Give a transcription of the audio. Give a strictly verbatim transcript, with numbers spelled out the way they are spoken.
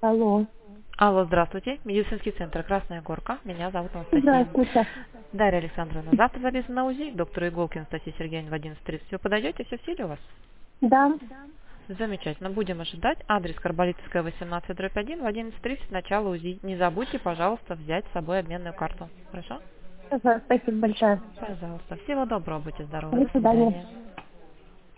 Алло. Алло, здравствуйте. Медицинский центр «Красная горка». Меня зовут Анастасия. Здравствуйте. Дарья Александровна, завтра записан на УЗИ. Доктор Иголкин Анастасия Сергеевна в одиннадцать тридцать. Вы подойдете? Все в силе у вас? Да. Замечательно. Будем ожидать. Адрес Карболитовская, восемнадцать, дробь один, в одиннадцать тридцать, начало УЗИ. Не забудьте, пожалуйста, взять с собой обменную карту. Хорошо? Ага, спасибо большое. Пожалуйста. Всего доброго, будьте здоровы. До До свидания. свидания.